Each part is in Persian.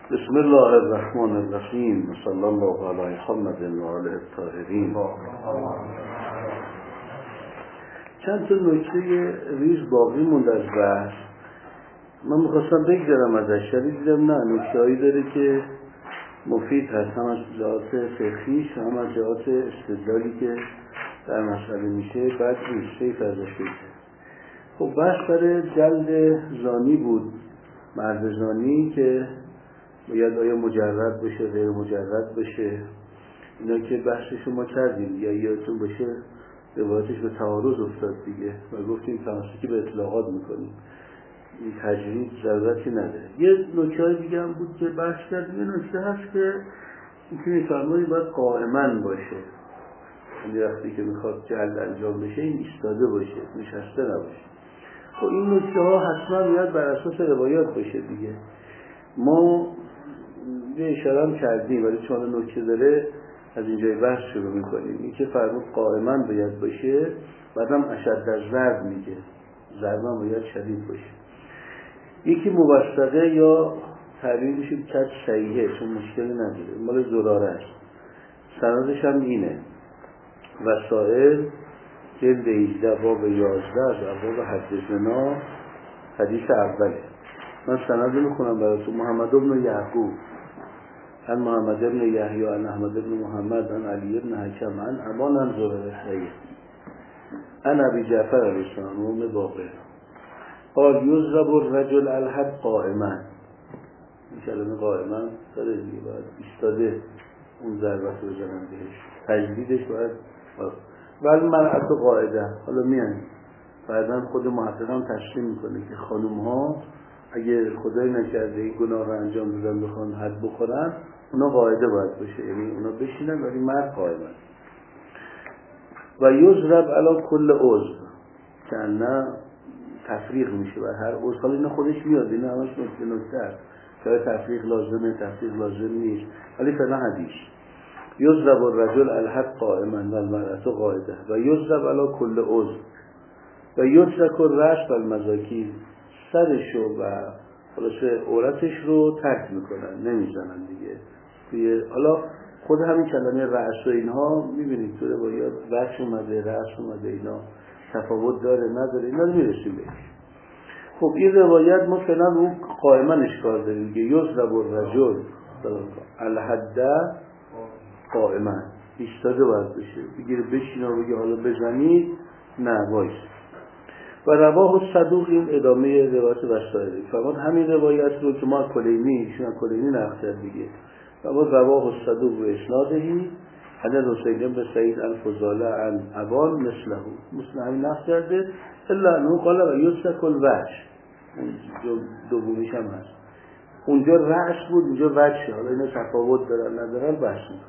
بسم الله الرحمن الرحیم. صلی الله علی محمد و آله الطاهرین. چند تا نکته ریز باقی مونده از بحث. من میخواستم بگذارم ازش، ولی دیدم نه، نکته‌هایی داره که مفید هست، هم از جهات فقهیش هم از جهات استدلالی که در مسئله میشه. بعد ریزش ازش بگذارم. خب بحث برای جلد زانی بود، مرد زانی که باید آیا مجرد بشه غیر مجرد بشه، اینا که بحثش ما کردیم. یا یادتون باشه روایتش به تعارض افتاد دیگه و گفتیم تمسکی به اطلاقات میکنیم، این تجرید ضرورتی نداره. یه نکته دیگه هم بود که بحث کردیم. یه نکته هست که اینکه میفرمایید باید قائما باشه، یعنی وقتی که میخواد جلد انجام بشه این ایستاده باشه، نشسته نباشه. خب این نکته ها حتما باید بر اساس روایات باشه دیگه. ما یه اشاره هم کردیم ولی چون نکته داره از اینجای بحث شروع میکنیم. این که فرمود قائما باید باشه، بعدم اشد از ضرب میگه، ضرب هم باید شدید باشه. یکی موثقه یا تعبیر میشه کج صحیحه، چون مشکلی نداره، مال زراره است. سندش هم اینه. وسائل جلد 18 باب 11 از ابواب حد زنا، حدیث اوله. من سند میخونم براتون. محمد بن یعقوب عن محمد بن یحیی عن احمد بن محمد عن علی بن حکم عن ابان عن زهره صحیح عن ابی جعفر علیه السلام ام باقر قال یضرب الرجل الحد قائما. این کلمه قائما داره دیگه، باید ایستاده اون ضربت رو بزنن بهش، تجدیدش باید ولی مرأت قاعده. حالا میان بعدن خود محقق هم تشریح میکنه که خانوم ها اگه خدای نکرده این گناه رو انجام دادن بخوان حد بخورن، اونا قاعده باید باشه، یعنی اونا بشینن ولی مرد قائمن. و یضرب علی کل عضو، که نه تفریق میشه بر هر عضو. حالا اینا خودش میاد، اینا همش نکته است که تفریق لازمه، تفریق لازم نیست، ولی فعلا حدیث. یضرب الرجل الحد قائما و المرأة قاعده و یضرب علی کل عضو و یترک الرأس و المذاکیر. سرشو و خلاصه عورتش رو ترک میکنن، نمیزنن دیگه. حالا خود همین کلمه رأس و اینها میبینید تو روایات وجه اومده، رأس اومده، اینا تفاوت داره نداره، اینا رو میرسیم بهش. خب این روایت ما فعلا اون قائما اشکال داریم دیگه. یضرب الرجل الحد قائما، ایستاده باید بشه، بگیره بشینه و بگه حالا بزنید، نه وایس. و رواه صدوق، این ادامه روایت وسائلی. فرمود همین روایت رو که ما کلینی، ایشون کلینی نقل کرد دیگه. فرمود رواه صدوق و اسنادهی عن حسین بن سعید الفضاله عن ابان مثله، مثل همین نقل کرده، الا انه قال و یترک الوجه. اون دومیش هم هست، اونجا رأس بود، اونجا وجه. حالا اینا تفاوت دارن ندارن بحث می‌کنن.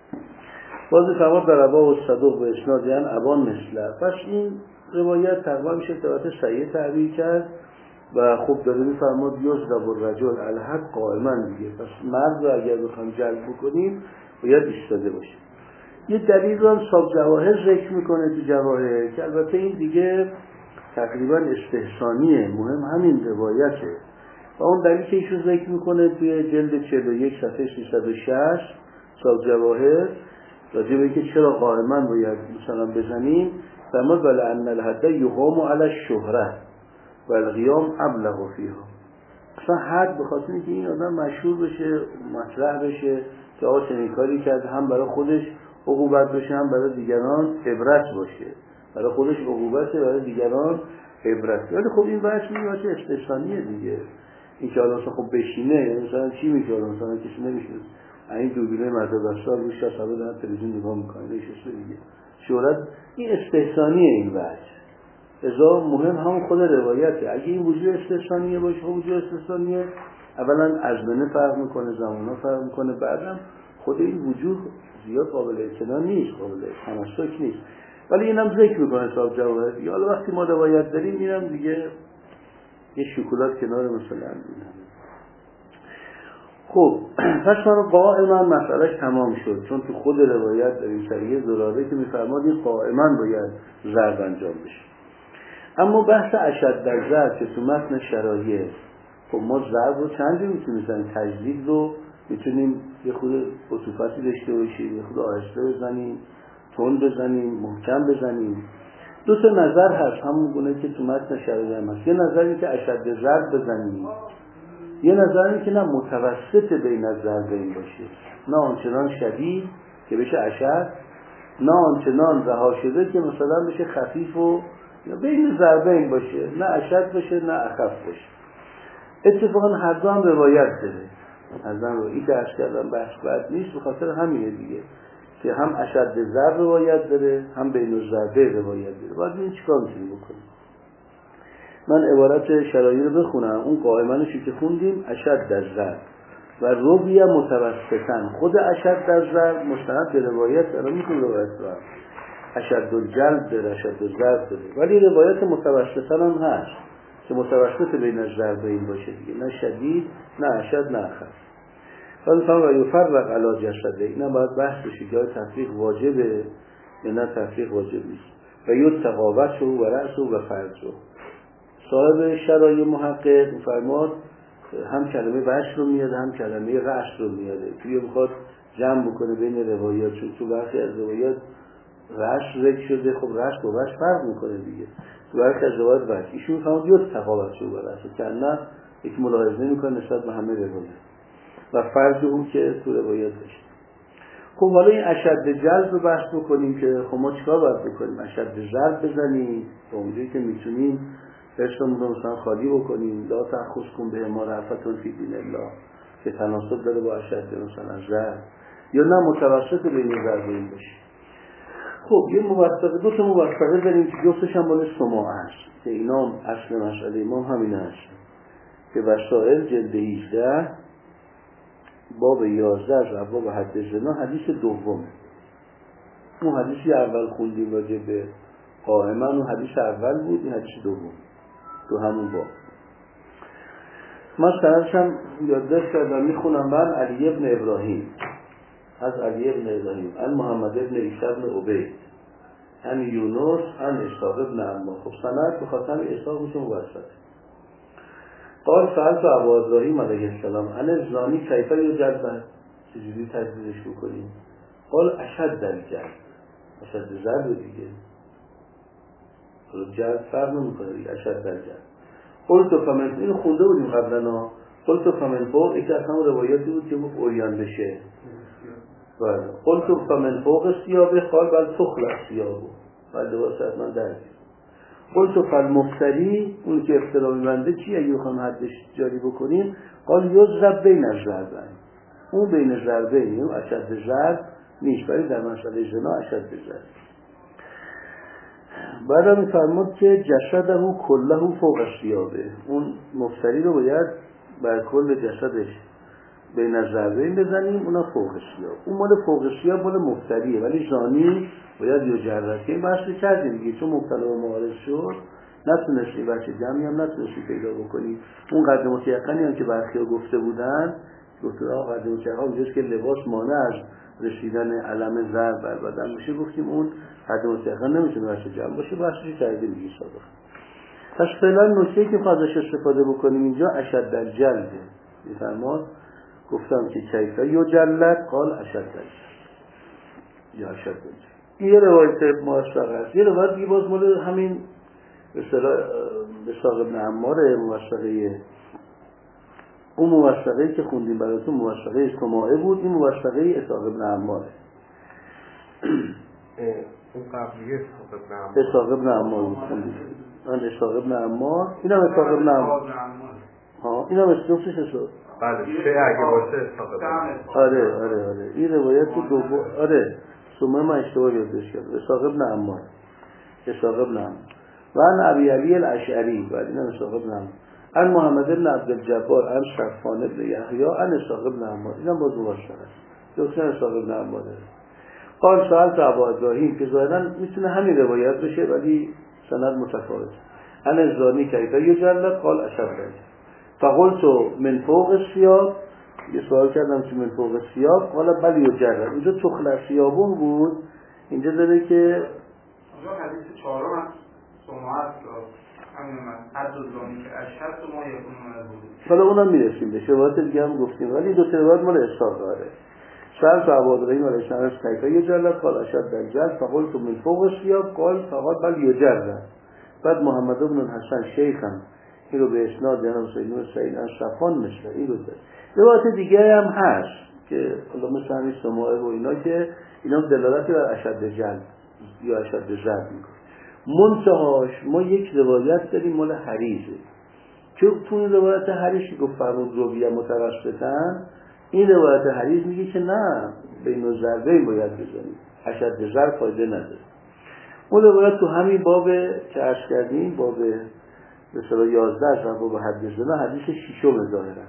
باز فرمود در رواه صدوق و اسنادهی عن ابان مثله. پس این روایت تقریبا میشه روایت صحیح تعبیر کرد و خوب داره میفرماد یضرب الرجل الحد قائما دیگه. پس مرد رو اگر بخوام جلب بکنیم باید ایستاده باشه. یه دلیل رو هم صاحب جواهر ذکر میکنه تو جواهر که البته این دیگه تقریبا استحسانیه، مهم همین روایته. و اون دلیل که ایشون ذکر میکنه توی جلد 41 صفحه 360 صاحب جواهر، راجع به اینکه چرا قائما باید مثلا بزنیم، فرمود ولی ان الحد یقام علی الشهره و القیام ابلغ فیها. اصلا حد بخاطر اینکه این آدم مشهور بشه، مطرح بشه که آقا چنین کاری کرد، هم برای خودش عقوبت بشه، هم برای دیگران عبرت باشه. برای خودش عقوبته، برای دیگران عبرت. ولی خب این بحث میشه استثنائیه دیگه. این که حالا خب بشینه، یعنی مثلا چی میشه؟ مثلا کسی نمیشه این دوربین مدرسه رو روش حسابه دارن تلویزیون نگاه میکنه، نشسته دیگه. شهرت این استحسانیه این وجه. ازا مهم همون خود روایته. اگه این وجود استحسانیه باشه، وجود استحسانیه اولا ازمنه فرق میکنه، زمانه فرق میکنه، بعدم خود این وجود زیاد قابل اعتنا نیست، قابل تمسک نیست. ولی اینم ذکر میکنه صاحب جواهر. یا حالا وقتی ما روایت داریم اینم دیگه یه شکلات کنار مثلا اینم. خب پس ما قائما مسئلهش تمام شد، چون تو خود روایت داریم صحیح زراره که میفرماد این قائما باید ضرب انجام بشه. اما بحث اشد در ضرب که تو متن شرایع خب ما ضرب رو چند جور میتونیم بزنیم؟ تجدید رو میتونیم یه خود عطوفتی داشته باشیم، یه خود آهسته بزنیم، تند بزنیم، محکم بزنیم. دو تا نظر هست، همون گونه که تو متن شرایع هم هست. یه نظری که اشد ضرب بزنیم، یه نظری که نه متوسط بین الضربین باشه، نه آنچنان شدید که بشه اشد، نه آنچنان رها شده که مثلا بشه خفیف و بین ضربین باشه، نه اشد باشه نه اخف باشه. اتفاقا هر دو هم روایت داره. از من رو این درس کردم بحث بد نیست، به خاطر همینه دیگه که هم اشد ضرب روایت داره، هم بین الضربین روایت داره. باید این چیکار میتونیم بکنیم؟ من عبارت شرایع رو بخونم. اون قائمانشی که خوندیم اشد در ضرب و رویه متوسطن. خود اشد در ضرب مستند به روایت داره، میتونه روایت داره. اشد الجلد داره، اشد الضرب داره، ولی روایت متوسطن هم هست که متوسط بین الضربین باشه دیگه، نه شدید نه اشد نه اخف. ولی فرق یفرق علی جسده، اینا باید بحث بشه که تفریق واجبه یا نه تفریق واجب نیست. و یتقاوت و رأس و فرض. صاحب شرایع محقق فرماد هم کلمه بش رو میاد هم کلمه رأس رو میاده، توی بخواد جمع بکنه بین روایات، چون تو برخی از روایات رأس ذکر شده، خب رأس با بش فرق میکنه دیگه. تو برخی از روایات بش ایشون فرماد یتقاوت و رأس که نه یک ملاحظه میکنه نسبت به همه روایات و فرض اون که تو روایات داشت. خب حالا این اشد جلب رو بحث بکنیم که خب ما چیکار باید بکنیم؟ اشد ضرب بزنیم تا اونجایی که میتونیم ارشمون رو مثلا خالی بکنیم، لا تأخذ کن به ما رأفتون فی دین الله که تناسب داره با اشد مثلا ضرب، یا نه متوسط بین ضربین باشه. خب یه موثقه، دو تا موثقه داریم که جفتش هم مال سماع است که اینا هم اصل مسئله ما همین هست که وسائل جلد 18 باب 11 از ابواب حد زنا حدیث دوم. اون حدیثی اول خوندیم راجع به قائما، اون حدیث اول بود، این حدیث دوم تو همون باب. من سرشم یادداشت کردم میخونم. من علی ابن ابراهیم، از علی ابن ابراهیم، ان محمد ابن عیسی ابن عبید، ان یونس، ان اسحاق ابن عمار. خب سند به خاطر اسحاق میشه موثق. قال سألت ابو ابراهیم علیه السلام ان الزانی کیف یجلد، چجوری تجدیدش بکنیم؟ قال اشد در جلد، اشد ضرب دیگه، جلد فرق نمیکنه دیگه، اشد در جلد. قلت فمن، اینو خونده بودیم قبلا، قلت فمن فوق، یکی از همون روایاتی بود که گفت اوریان بشه. قلت فمن فوق ثیابه، قال بل تخلع ثیابه، بل لباس از من درگیر. قلت فالمفتری، اون که افترا می‌بنده چی اگه بخوام حدش جاری بکنیم؟ قال یضرب بین الضربین، اون بین ضربین، اون اشد ضرب نیست، ولی در مسئله زنا اشد ضرب. بعد می‌فرماد که جسده کله فوق ثیابه، اون مفتری رو باید بر کل جسدش بین الضربین بزنیم، اونا فوق ثیاب. اون مال فوق ثیاب مال مفتریه، ولی زانی باید یجرد. که این بحثی کردیم دیگه، چون مبتلا به معارض شد نتونستی بچه جمعی هم نتونستی پیدا بکنی. اون قد متیقنی هم که برخی ها گفته بودن، گفته قد متیقن اونجاست که لباس مانع از رسیدن علم ضرب بر بدن میشه، گفتیم اون قد متیقن نمیتونه بچه جمع باشه، بحثی کردیم دیگه سابقا. پس فعلا نکته‌ای که ازش استفاده بکنیم اینجا اشد در جلده. میفرماد گفتم که کیفه یجلد، قال اشد در جلد یا اشد در جلد. یه روایت موثق است. یه روایت دیگه باز مال همین به اسحاق ابن عمار، موثقه اون موثقه که خوندیم براتون موثقه سماعه بود، این موثقه اسحاق ابن عماره. اون قبلیه اسحاق ابن عمار خوندیم. من اسحاق ابن عمار، اینم اسحاق ابن عمار. ها اینم اسمش اسحاق. بله چه اگه باشه اسحاق ابن عمار. آره این روایت دوم. آره سماعه من اشتباه یادداشت کردم. اسحاق ابن عمار، اسحاق ابن عمار. و ان ابی علی الاشعری، بعد اینم اسحاق ابن عمار. ان محمد بن عبد الجبار، ان صفوان بن یحیی، ان اسحاق ابن عمار. اینم باز موثق است. دوستان اسحاق ابن عمار. قال سألت ابو ابراهیم، که ظاهرا میتونه همین روایت بشه ولی سند متفاوت. ان الزانی کیف یجلد، قال اشد. فقلت من فوق الثياب، یه سوال کردم که من فوق الثياب، قال بل یجلد. اینجا تخلع ثیابون بود، اینجا داره که اونجا حدیث چهارم از سماعت حد زانی که اشهد ما یکون مربوط. حالا اونم میرسیم به روایت دیگه هم گفتیم، ولی دو تا روایت مال اسحاق داره. سألت أبا إبراهيم عليه السلام كيف يجرد قال أشد الجلد فقلت من فوق الثياب قال فقال بل يجرد. بعد محمد بن الحسن شیخم این رو به اسناد جناب سید از صفان مثل این رو داره. روایت دیگه هم هست که حالا مثل همین سماعه و اینا که اینا دلالتی بر اشد جلد یا اشد ضرب میکنه. منتهاش ما یک روایت داریم مال حریزه که تو این روایت حریز که گفت فرمود رویه متوسطن، این روایت حریز میگه که نه بین الضربین باید بزنیم، اشد ضرب فایده نداره. اون روایت تو همین باب که عرض کردیم باب مثلا 11 از باب حد زنا حدیث ششم ظاهرا.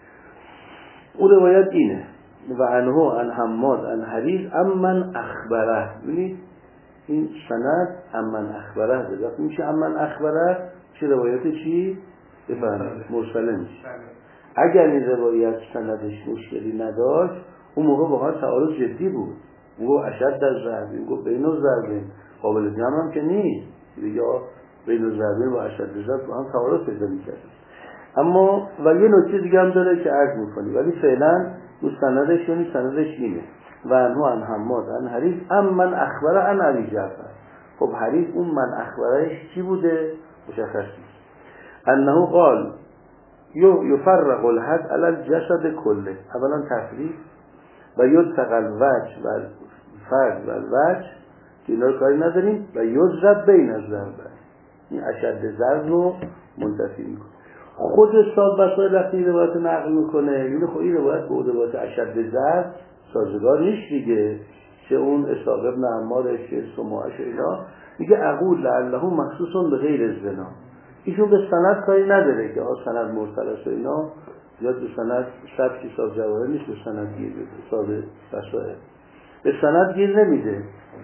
اون روایت اینه و عنه عن حماد عن حریز امن اخبره. ببینید این سند امن اخبره ده وقتی میشه امن اخبره چه روایت چی؟ بفرمایید مرسله میشه. اگر این روایت سندش مشکلی نداشت اون موقع با تعارض جدی بود، اون اشد در ضرب، گفت بین الضربین قابل جمع هم که نیست یا بین الضربین و اشد ضرب با هم تعارض پیدا می‌کنه. اما ولی یه نکته دیگه هم داره که عرض می‌کنی، ولی فعلا اون سندش یعنی سندش اینه و انها عن حماد عن حریز من اخبره عن ابی جعفر. خب حریز اون من اخبرهش چی بوده مشخص نیست. انه قال یفرق الحد علی الجسد کله، اولا تفریق و یدفق الوجه و الفرد و الوجه که اینا رو کاری نداریم و یضرب بین الضرب، این اشد ضرب رو منتفی میکنه. خود استاد بسای وقتی روایت نقل میکنه این خب این روایت به روایت اشد ضرب سازگار نیست دیگه، چه اون اسحاق ابن عمار چه سماعش اینا میگه اقول لعله مخصوص به غیر الزنا. ایشون به سند کاری نداره که سند مرسل است و اینا زیاد به سند سبکی ساز جواهر نیست، به سند گیر بده ساز بسایه به سند گیر نمیده.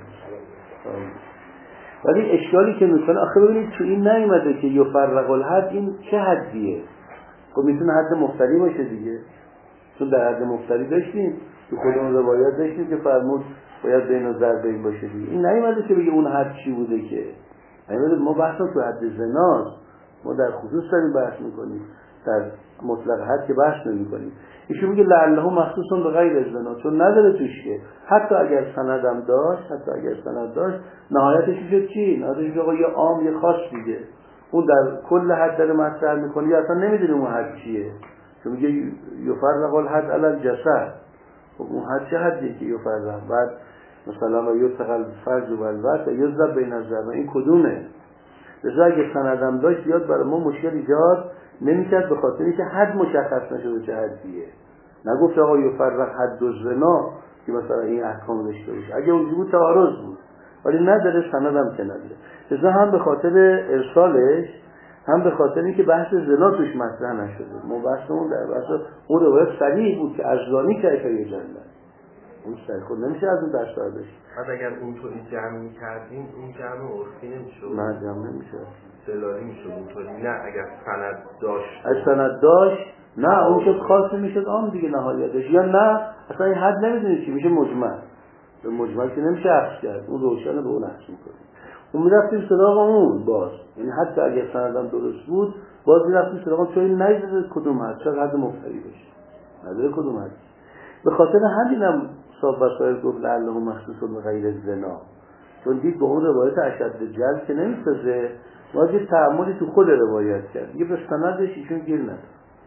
ولی اشکالی که میکنه آخه ببینید تو این نیومده که یفرق الحد این چه حدیه؟ خب میتونه حد مفتری باشه دیگه، چون در حد مفتری داشتیم تو خودمون روایت داشتیم که فرمود باید بین الضربین باشه دیگه. این نیومده که بگه اون حد چی بوده، که نیومده. ما بحثا تو حد زناست، ما در خصوص داریم بحث میکنیم، در مطلق حد که بحث نمیکنیم. ایشون میگه لعله مخصوصا به غیر الزنا، چون نداره توش که حتی اگر سندم داشت، حتی اگر سند داشت نهایتش شد چی؟ نهایتش آقا یه عام یه خاص دیگه، اون در کل حد داره مطرح میکنه یا اصلا نمیدونه اون حد چیه، چون میگه یفرق الحد علی الجسد. خب اون حد چه حدیه که یفرق؟ بعد مثلا یفرق الفرج و الوجه و یضرب بین الضرب، این کدومه؟ لذا اگه سندم داشت بیاد برای ما مشکل ایجاد نمی‌کرد، به خاطر اینکه حد مشخص نشده چه حدیه. نگفت آقا یفرق حد الزنا که مثلا این احکام داشته باشه، اگه اونجوری بود تعارض بود، ولی نداره، سندم که نداره. لذا هم به خاطر ارسالش هم به خاطر اینکه بحث زنا توش مطرح نشده. ما بحثمون در بحث اون روایت صریح بود که ازلانی کیف یجلد، اون صریح خود نمیشه از اون دست داشت. بعد اگر اونطوری جمع می‌کردیم اون جمع عرفی نمی‌شد، نه جمع نمیشه، دلالی می‌شد اونطوری. نه اگر سند داشت، از سند داشت نه اون شد خاص میشد عام دیگه نهایتش، یا نه اصلا این حد نمیدونی چی میشه مجمل. به مجمل که نمیشه عکس کرد، اون روشنه به اون عکس میکنه. اون میرفتیم سراغ اون باز، یعنی حتی اگر سندم درست بود باز میرفتیم سراغ اون، چون این نداره کدوم حد چه حد مفتری بشه، نداره کدوم حد. به خاطر همینم صاحب وسائل گفت لعله مخصوص به غیر الزنا، چون دید به اون روایت اشد جلد که نمیسازه، واجب تعاملی تو خود روایت کرد دیگه، به سندش ایشون گیر نداره.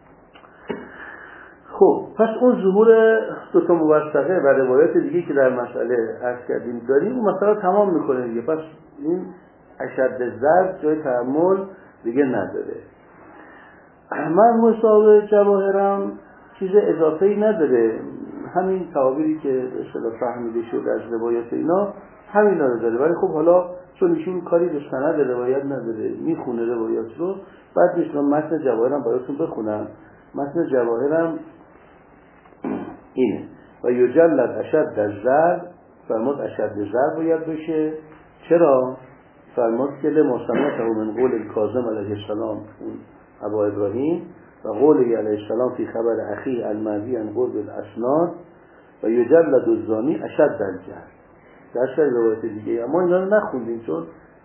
خب پس اون ظهور دو تا موثقه و روایت دیگه که در مسئله عرض کردیم داریم، اون مسئله تمام میکنه دیگه. پس این اشد ضرب جای تعامل دیگه نداره. من مصاب جواهرم چیز اضافه‌ای نداره، همین تعابیری که به اصطلاح فهمیده شد از روایت اینا همینا رو داره. ولی خب حالا چون ایشون کاری به سند روایت نداره، میخونه روایت رو، بعد میشم متن جواهرم براتون بخونم. متن جواهرم اینه و یجلد اشد الضرب، فرمود اشد ضرب باید بشه. چرا؟ فرمود که لمصنفه من قول الکاظم علیه السلام اون ابا ابراهیم و قولی علیه السلام فی خبر اخیه المروی عن قرب الاسناد و یجلد الزانی اشد الجلد. در روایت دیگه اما اینا رو نخوندیم چون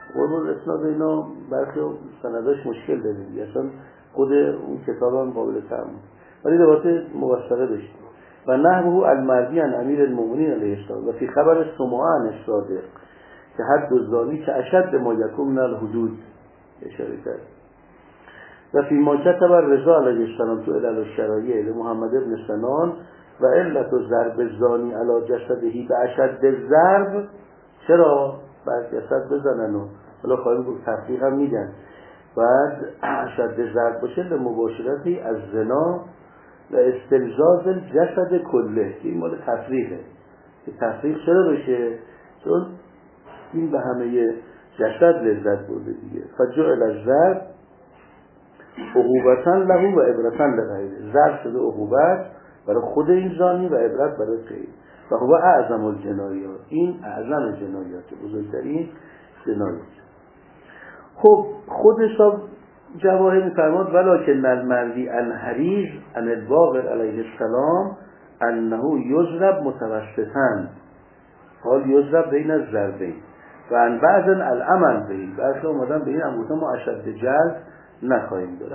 قرب اسناد اینا برخی سنداش مشکل داره دیگه، اصلا خود اون کتاب هم قابل تعامل، ولی روایت موثقه داشت. و نحوه المردی عن امیر المؤمنین علیه السلام و فی خبر سمعه عن الصادق که حد الزانی که اشد ما یکون من الحدود اشاره کرد. و فی ما کتب رضا علیه السلام تو علل الشرایع لمحمد ابن سنان و علت ضرب الزانی علی جسدهی به اشد الضرب، چرا بر جسد بزنن و حالا خواهیم گفت تفریق هم میگن بعد اشد ضرب باشه لمباشرتی از زنا و استلزاز الجسد کله، این مال تفریقه که تفریق چرا بشه؟ چون این به همه جسد لذت برده دیگه. فجعل الضرب عقوبتا له و عبرتا لغیره، ضرب شده عقوبت برای خود این زانی و عبرت برای غیر. و هو اعظم الجنایات، این اعظم جنایات، بزرگترین جنایات. خب خود حساب جواهر می‌فرماد ولکن المروی عن حریز عن الباقر علیه السلام انه یضرب متوسطا، حال یضرب بین الضربین و ان بعض العمل به این برخی اومدن به این هم گفتن ما اشد جلد نخواهیم داد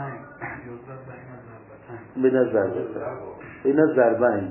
بین الضربین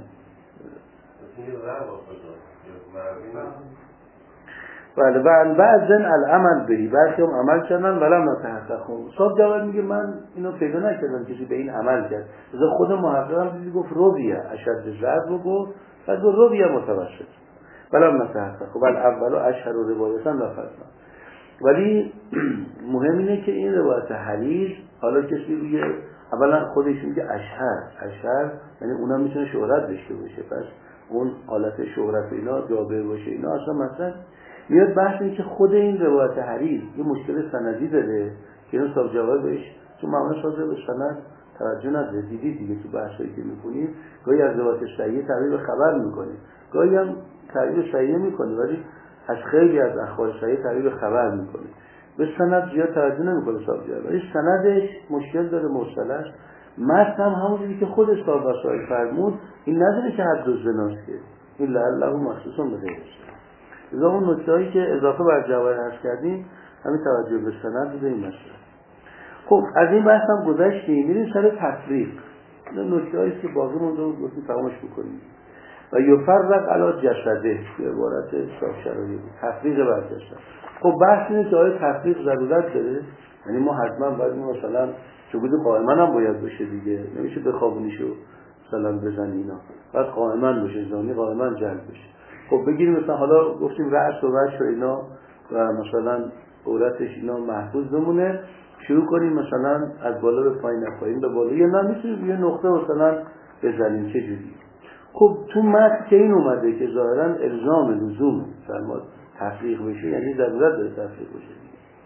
بله و ان بعض العمل به برخی هم عمل کردن ولم نتحققون. صاحب جواب میگه من اینو پیدا نکردم کسی به این عمل کرد، از خود محقق هم چیزی گفت رویه اشد ضرب رو گفت بعد گفت رویه متوسط ولم نتحقق و اول اشهر و روایتا و فضلا. ولی مهم اینه که این روایت حلیز حالا کسی روی اولا خودش میگه اشهر یعنی اونم میتونه شهرت داشته باشه، پس اون حالت شهرت اینا جابر باشه اینا اصلا مثلا میاد بحث این که خود این روایت حلیز یه مشکل سندی داره که این صاحب جواب بهش چون معمولا شازه به سند توجه نداره، دیدی دیگه تو بحثایی که میکنیم گاهی از روایت صحیح تعبیر به خبر میکنیم گاهی هم تعبیر صحیح میکنه ولی از خیلی از اخبار صحیح تعبیر به خبر میکنه، به سند زیاد توجه نمیکنه صاحب جواب، ولی سندش مشکل داره مرسلش. متن هم همونجوری که خود صاحب وسائل فرمود این نداره که حد الزناست که این لعله مخصوصا به غیرش. لذا اون نکته‌ای که اضافه بر جواهر عرض کردیم همین توجه به سند به این مسئله. خب از این بحث هم گذشتیم، میریم سر تفریق. این نکته‌ای که باقی مونده بود گفتیم تمامش بکنیم. و یفرق علی جسده به عبارت صاحب شرایع بود تفریق بر جسد. خب بحث اینه که آیا تفریق ضرورت داره؟ یعنی ما حتما باید مثلا سجود قائما هم باید بشه دیگه، نمیشه بخوابونیشو مثلا بزنی اینا، بعد قائما بشه زانی قائما جلب بشه. خب بگیریم مثلا حالا گفتیم رأس و وجه و اینا و مثلا عورتش اینا محفوظ بمونه، شروع کنیم مثلا از بالا به پایین پایین به بالا، یا نه میتونیم یه نقطه مثلا بزنیم چه جوری. خب تو متن که این اومده که ظاهرا الزام لزوم فرماد تفریق بشه یعنی ضرورت داره تفریق بشه.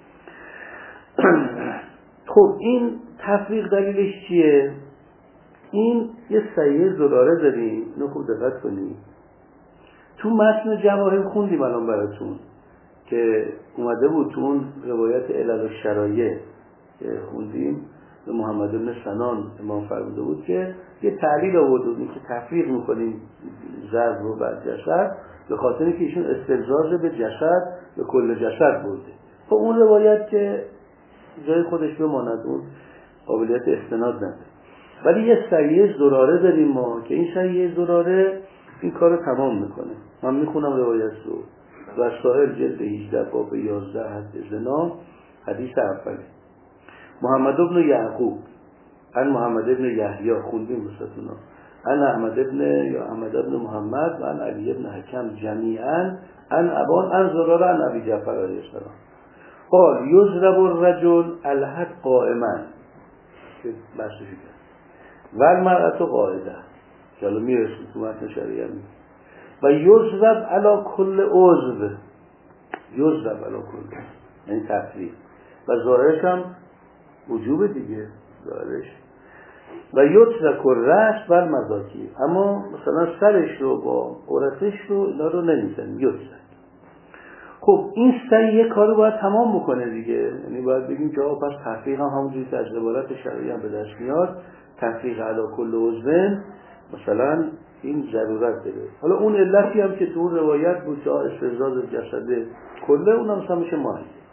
خب این تفریق دلیلش چیه؟ این یه صحیح زراره داریم، اینو خوب دقت کنیم. تو متن جواهر خوندیم الان براتون که اومده بود تو اون روایت علل الشرایع خوندیم به محمد بن سنان امام فرموده بود که یه تعلیل آورده بود که تفریق میکنیم ضرب رو بر جسد به خاطر اینکه ایشون استلزاز به جسد به کل جسد برده. خب اون روایت که جای خودش بماند اون قابلیت استناد نداره، ولی یه صحیح زراره داریم ما که این صحیح زراره این کار رو تمام میکنه. من میخونم روایت رو وسائل جلد 18 باب 11 حد زنا حدیث اولی. محمد ابن یعقوب ان محمد ابن یحیی خوندیم بساتونا ان احمد ابن محمد و ان علی ابن حکم جمیعا ان ابان ان زراره ان ابی جعفر علیه السلام قال یضرب الرجل الحد قائما که بحثش کرد و المرأة قاعده که الان میرسیم تو متن شریعه و یضرب علی کل عضو، یضرب علی کل یعنی تفریق و ظاهرش هم وجوب دیگه ظاهرش و یترک الرأس و المذاکیر، اما مثلا سرش رو با عورتش رو اینا رو نمیزنیم یترک. خب این صحیح کارو باید تمام بکنه دیگه، یعنی باید بگیم که پس تفریق هم همونجوری که از عبارت شرعی هم به دست میاد تفریق علی کل عضو مثلا این ضرورت داره. حالا اون علتی هم که تو روایت بود که استلزاز جسد کله اونم مثلا میشه ماهی.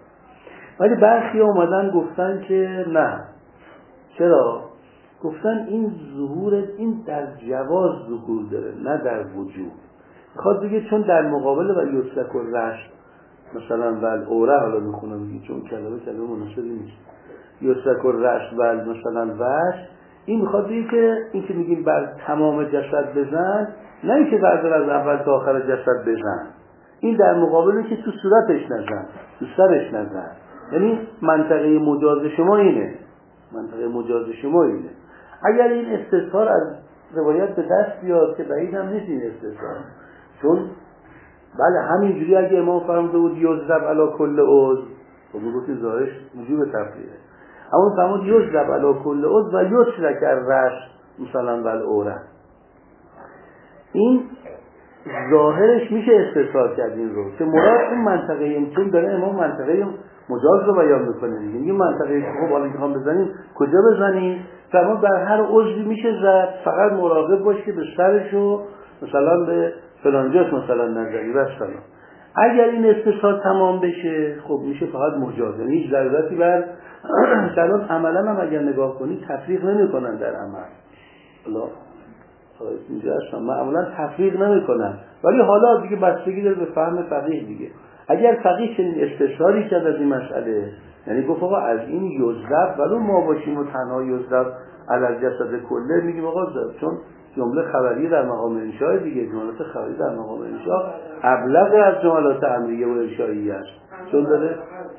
ولی برخی اومدن گفتن که نه. چرا؟ گفتن این ظهور این در جواز ظهور داره نه در وجود. خواهد بگه چون در مقابل و یسلک الرشد مثلا ول اوره، حالا میخونم میگه چون کلمه مناسبی نیست، یسلک الرشد ول مثلا وش، این میخواد بگه که این که میگیم بر تمام جسد بزن، نه این که بردار از اول تا آخر جسد بزن، این در مقابلی که تو صورتش نزن، تو سرش نزن. یعنی منطقه مجاز شما اینه، منطقه مجاز شما اینه. اگر این استثار از روایت به دست بیاد که بعید هم نیست این استثار، چون بله همینجوری اگه امام فرموده بود یضرب علی کل عضو، خب میگفت ظاهرش وجوب تفریعه، اما فرمود یضرب علی کل عضو و یترک الرشد مثلا والعوره، این ظاهرش میشه استثار کرد این رو که مراد اون منطقه، چون داره امام منطقه مجاز رو بیان میکنه دیگه، میگه منطقه خب حالا که هم بزنیم کجا بزنیم؟ فرمود بر هر عضوی میشه زد، فقط مراقب باش که به سرش و مثلا به فلانجاش مثلا نزنی و سلام. اگر این استثار تمام بشه خب میشه فقط مجاز، یعنی هیچ ضرورتی بر سلام. عملا هم اگر نگاه کنی تفریق نمیکنن در عمل، الله اینجا هستم معمولا تفریق نمیکنن، ولی حالا دیگه بستگی داره به فهم فقیه دیگه. اگر فقیه چنین استثاری کرد از این مسئله، یعنی گفت آقا از این یضرب ولو ما باشیم و تنها یضرب علی جسد کله، میگیم آقا چون جمله خبری در مقام انشاء دیگه، جملات خبری در مقام انشاء ابلغ از جملات امریه و انشائیه است، چون داره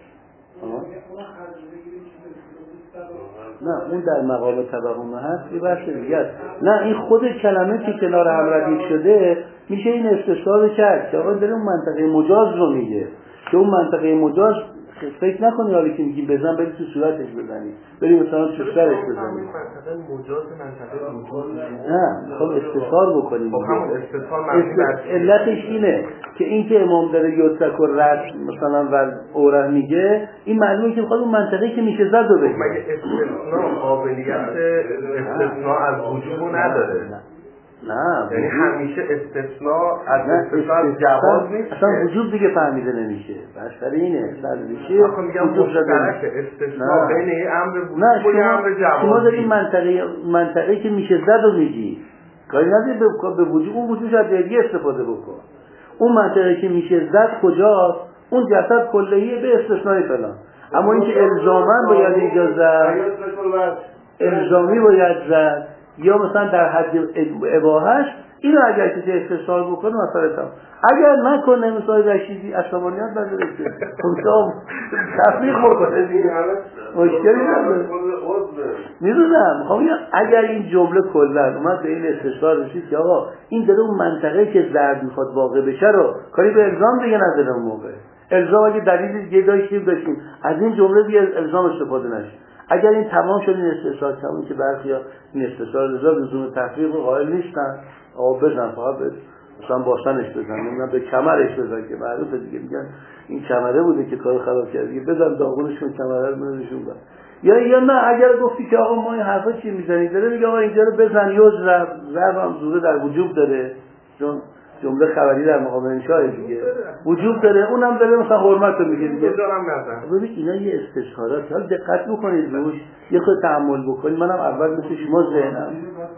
نه اون در مقام توهم هست یه بحث دیگه است. نه این خود کلمه که کنار هم ردیف شده میشه این استثار کرد که آقا داره اون منطقه مجاز رو میگه، که اون منطقه مجاز فکر نکنی حالی که میگی بزن بری تو صورتش بزنی، بری مثلا تو سرش بزنی، منطقه مجاز منطقه مجاز نه خب استثار بکنیم. خب همون استثار علتش اینه که این که امام داره یترک و رد مثلا و اوره میگه، این معلومه که میخواد اون منطقه که میشه زد رو بگه. مگه استثناء قابلیت استثناء از وجود نداره؟ نه یعنی همیشه استثناء از استثناء از جواز نیست، اصلا وجود دیگه فهمیده نمیشه، بحث اینه سرلیشه آخه میگم مشترک استثناء بین امر وجود و امر جواز. شما داری منطقه که میشه زد رو میگی، کاری نداری به وجود، اون وجود شاید دیگه استفاده بکن. اون منطقه که میشه زد کجاست؟ اون جسد کلیه به استثناء فلان، اما اینکه الزاماً باید اجازه الزامی باید زد یا مثلا در حد اباحه‌اش، اینو اگر کسی استثار بکنه مثلا تمام. اگر نکنه مثلا رشیدی عصبانیت نداره که خودم تفریق بکنه دیگه مشکلی نداره. میدونم میخوام اگر این جمله کلا اومد به این استثار رسید که آقا این داره اون منطقه که درد میخواد واقع بشه رو کاری به الزام دیگه نداره، اون موقع الزام اگه دلیل دیگه داشتیم از این جمله دیگه الزام استفاده نشه. اگر این تمام شد این استثار تمام که برخیا این استثار لزوم تفریق رو قائل نیستن، آقا بزن فقط مثلا باسنش بزن، نمیدونم به کمرش بزن که معروفه دیگه، میگن این کمره بوده که کار خراب کرد دیگه، بزن داغونش کن کمره رو بنشون بزن. یا نه اگر گفتی که آقا ما این حرفا چی میزنی، داره میگه آقا اینجا رو بزن، یا ضرب هم زوره در وجوب داره، چون جمله خبری در مقام انشاء دیگه وجوب داره، اونم داره مثلا حرمت رو میگه دیگه. ببین اینا یه استثارات، حالا دقت بکنید روش، یه خود تأمل بکنید. منم اول مثل شما ذهنم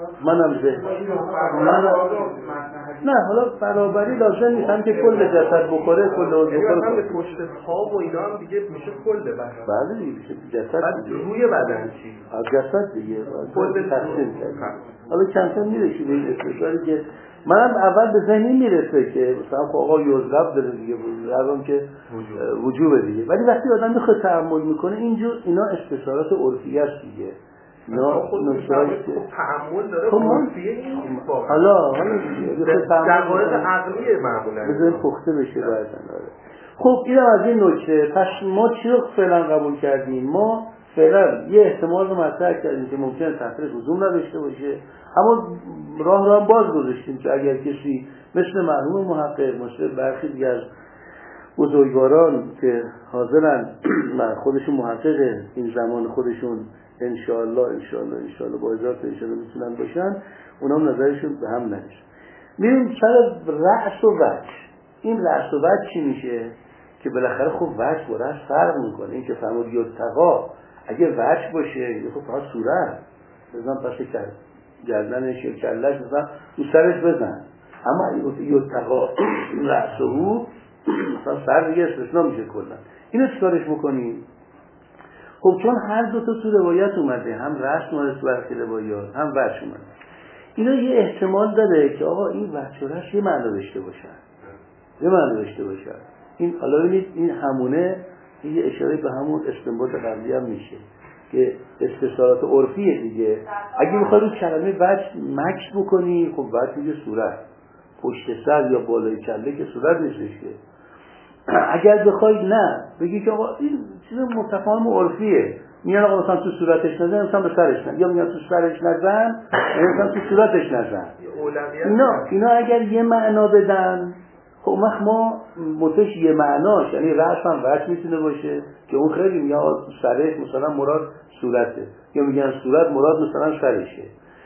نه حالا برابری لازم نیست، هم که کل جسد بخوره کل عضو بخوره، مثلا پشت پا و اینا هم دیگه میشه کل بدن. بله دیگه میشه جسد دیگه. روی بدن چی؟ از جسد دیگه کل تقسیم کرد. حالا کم کم میرسی به این استثاری که منم اول به ذهنی میرسه که مثلا آقا یوزلب داره دیگه، ضربم که وجوبه دیگه، ولی وقتی آدم میخواد تأمل میکنه اینجور اینا استثارات عرفیه است دیگه، اینا نکته‌ای که تأمل داره عرفیه نیست واقعا. حالا در مورد عقلیه معمولا بذاریم پخته بشه بعداً. خب اینم از این نکته. پس ما چی رو فعلا قبول کردیم؟ ما فعلا یه احتمال رو مطرح کردیم که ممکنه تفریق لزوم نداشته باشه، اما راه باز گذاشتیم که اگر کسی مثل مرحوم محقق، مثل برخی دیگه از بزرگواران که حاضرن خودشون محقق این زمان خودشون انشاءالله با اجازه انشاءالله میتونن باشن، اونا هم نظرشون به هم نمیشه. میریم سر رأس و وجه. این رأس و وجه چی میشه؟ که بالاخره خب وجه با رأس فرق میکنه. این که فرمود یتقا اگه وجه باشه خب فقط صورت بزن پس گردنش یا کلش بزن تو سرش بزن، اما اگه گفت یتقا رأسه مثلا سر دیگه استثنا میشه کلا. اینو چیکارش بکنیم؟ خب چون هر دو تا تو روایت اومده، هم رأس اومده تو برخی روایات هم وجه اومده، اینا یه احتمال داره که آقا این وجه و رأس یه معنی داشته باشن. این حالا ببینید این همونه یه اشاره به همون استنباط قبلی هم میشه که استثارات عرفیه دیگه. اگه بخوای رو کلمه وجه مکس بکنی خب وجه میگه صورت، پشت سر یا بالای کله که صورت نیستش که. اگر بخوای نه بگی که آقا این چیز متفاهم عرفیه، میان آقا مثلا تو صورتش نزن مثلا به سرش نزن، یا میان تو سرش نزن مثلا تو صورتش نزن. اینا اگر یه معنا بدن خب ما متش یه معناش، یعنی رأس هم وجه میتونه باشه که اون خیلی میگن تو سرش مثلا مراد صورته، یا میگن صورت مراد مثلا سرشه.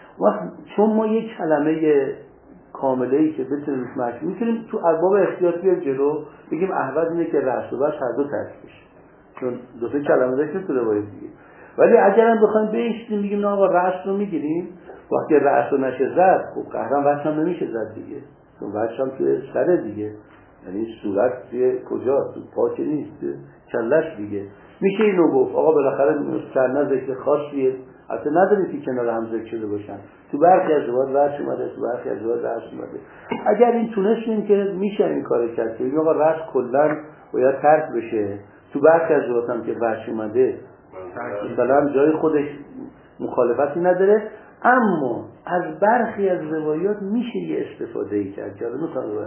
چون ما یک کلمه کامله‌ای که بتونیم معنی میتونیم تو ارباب اختیار بیاریم جلو بگیم احوال اینه که رأس و وجه هر دو ترکیب بشه، چون دو تا کلمه داشتیم تو روایت دیگه. ولی اگر هم بخوایم بهشتیم بگیم نه آقا رأس رو میگیریم، وقتی رأس رو نشه زد خب قهرن وجه هم نمیشه زد دیگه، چون وجه هم توی سر دیگه، یعنی صورت توی کجا؟ تو پا که نیست، کلش دیگه. میشه اینو گفت آقا بالاخره سرنا ذکر خاصیه حتی نداریم که کنار هم ذکر شده باشن، تو برخی از روایات وجه اومده، تو برخی از روایات رأس اومده. اگر این تونستیم که میشه این کار کرد که آقا رأس کلا باید ترک بشه، تو برخی از روایات هم که وجه اومده مثلا جای خودش مخالفتی نداره، اما از برخی از روایات میشه یه استفاده کرد که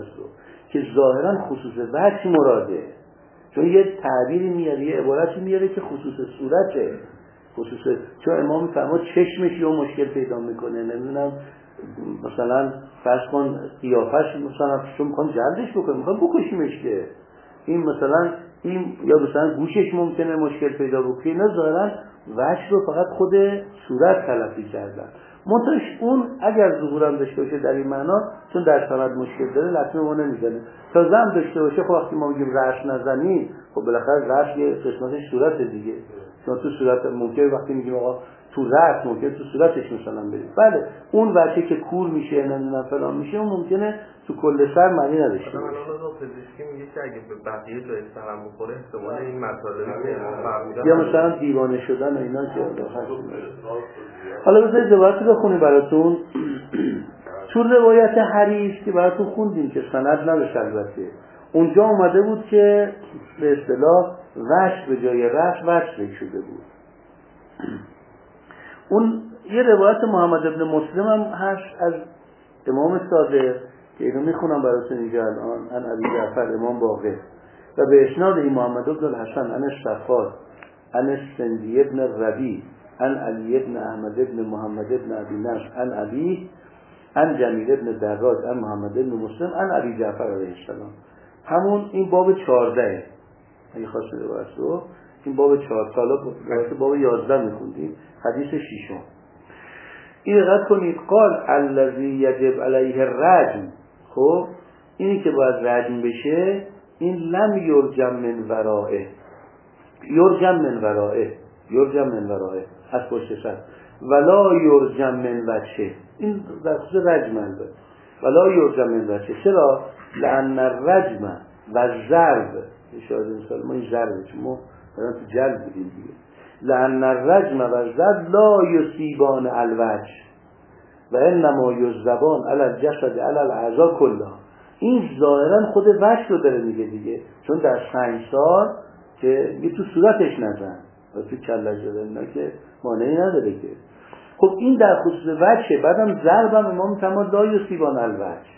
که ظاهرا خصوص وجه مراده، چون یه تعبیری میاره یه عبارتی میاره که خصوص صورته، چون امام فرمود چشمش یه مشکل پیدا میکنه، نمیدونم مثلا فرض کن قیافش مثلا چون میخوان جلدش بکنه میخوان بکشیمش که این مثلا این یا مثلا گوشش ممکنه مشکل پیدا بکنه، اینا ظاهرا وجه رو فقط خود صورت تلقی کردن. منتهش اون اگر ظهورم داشته باشه در این معنا، چون در سند مشکل داره لطمه ما نمیزنه، تا زم داشته باشه خب وقتی ما میگیم رأس نزنی خب بالاخره رأس یه قسمتش صورت دیگه، چون تو صورت ممکنه وقتی میگیم آقا تو رأس ممکنه تو صورتش مثلا بریم، بله اون وجهی که کور میشه نمیدونم فلان میشه اون ممکنه تو کل سر معنی نداشته باشه. مثلا پزشکی میگه که اگه به بقیه جای سرم بخوره احتمال این مطالبی که فرمودن یا مثلا دیوانه شدن و اینا که حالا بذارید روایتی بخونیم براتون. تو روایت حریث که براتون خوندیم که سند نداشت البته، اونجا اومده بود که به اصطلاح وجه به جای رأس وجه شده بود. اون یه روایت محمد ابن مسلم هم هست از امام صادق که اینو میخونم براتون اینجا الان، ان ابی جعفر امام باقر و به اسناد این محمد ابن الحسن ان الصفار ان السندی ابن الربیع ان علی ابن احمد ابن محمد ابن ابی نصر ان ابی ان جمیل ابن دراج ان محمد ابن مسلم ان ابی جعفر علیه السلام. همون این باب 14 اگه خواستید واسه این باب 4 سالا باب 11 میخوندیم حدیث 6. این رد کنید قال الذی یجب علیه الرجم، خب اینی که باید رجم بشه این لم یرجم من ورائه، یرجم من ورائه از پشت سر، ولا یرجم من وجهه، این در خصوص رجم البته، ولا یرجم من وجهه. چرا؟ لأن الرجم و ضرب اشاره مثال ما این ضربه چون ما دارن تو جلد بودیم دیگه، لأن الرجم و ضرب لا یصیبان الوجه و انما یذبان علی الجسد علی الاعضاء کلها. این ظاهرا خود وجه رو داره میگه دیگه، چون در سنگسار که یه تو صورتش نزن و تو کلش داره اینا که مانعی نداره که. خب این در خصوص وجه. بعدم ضربم امام تمام لا یصیبان الوجه.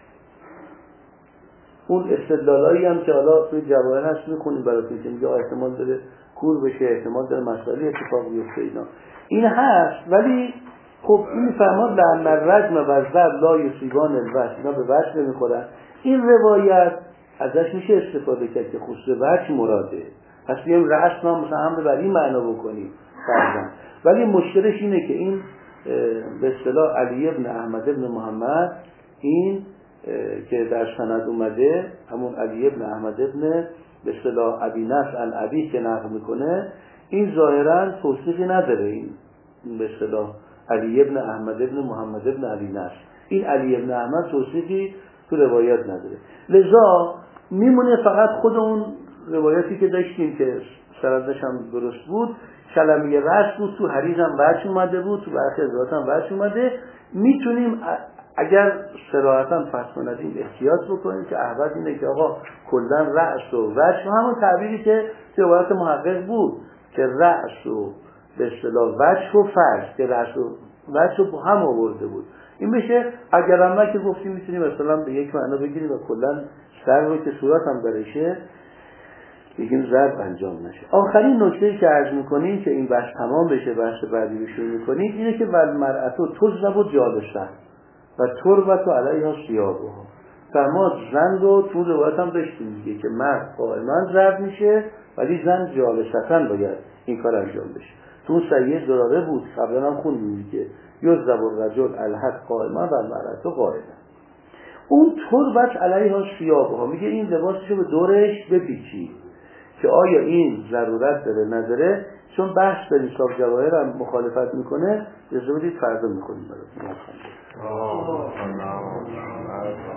اون استدلالایی هم که حالا توی جواهر هست میخونیم براتون که میگه احتمال داره کور بشه، احتمال داره مسئله اتفاق بیفته، این هست. ولی خب این فرماد لأن الرجم و ضرب لا یصیبان الوجه، اینا به وجه نمیخورن. این روایت ازش میشه استفاده کرد که خصوص وجه مراده، پس بیایم رأس نام مثلا هم بر این معنا بکنیم فرضاً. ولی مشکلش اینه که این به اصطلاح علی ابن احمد ابن محمد این که در سند اومده همون علی ابن احمد ابن به اصطلاح ابی نصر الابی که نقل میکنه، این ظاهرا توصیفی نداره. این به اصطلاح علی ابن احمد ابن محمد ابن علی نصر، این علی ابن احمد توصیفی تو روایت نداره. لذا میمونه فقط خود اون روایتی که داشتیم که سندش هم درست بود، کلمه رأس بود، تو حدیث هم وجه اومده بود، تو برخی روایات هم وجه اومده. میتونیم اگر صراحتا فتوا ندیم احتیاط بکنیم که احوال اینه که آقا کلا رأس و وجه، همون تعبیری که تو روایت محقق بود که رأس و به اصطلاح وجه و فرج، که رأس و وجه با هم آورده بود. این بشه اگر هم که گفتیم میتونیم مثلا به یک معنا بگیریم و کلا سر رو که صورت هم درشه بگیم ضرب انجام نشه. آخرین نکته‌ای که عرض می‌کنیم که این بحث تمام بشه، بحث بعدی رو شروع می‌کنیم، اینه که والمرأة تضرب جالسه و تربت علیها ثیابها. فرما زن رو تو روایت هم داشتیم دیگه که مرد قائما ضرب میشه ولی زن جالسه باید این کار انجام بشه. تو صحیح زراره بود، قبلا هم خوندیم دیگه یضرب الرجل الحق قائما و المرأة قاعده. اون تربت علیها ثیابها میگه این لباسشو به دورش بپیچی، که آیا این ضرورت داره نداره. چون بحث داریم صاحب جواهر هم مخالفت میکنه، اجازه بدید فردا میکنیم براتون.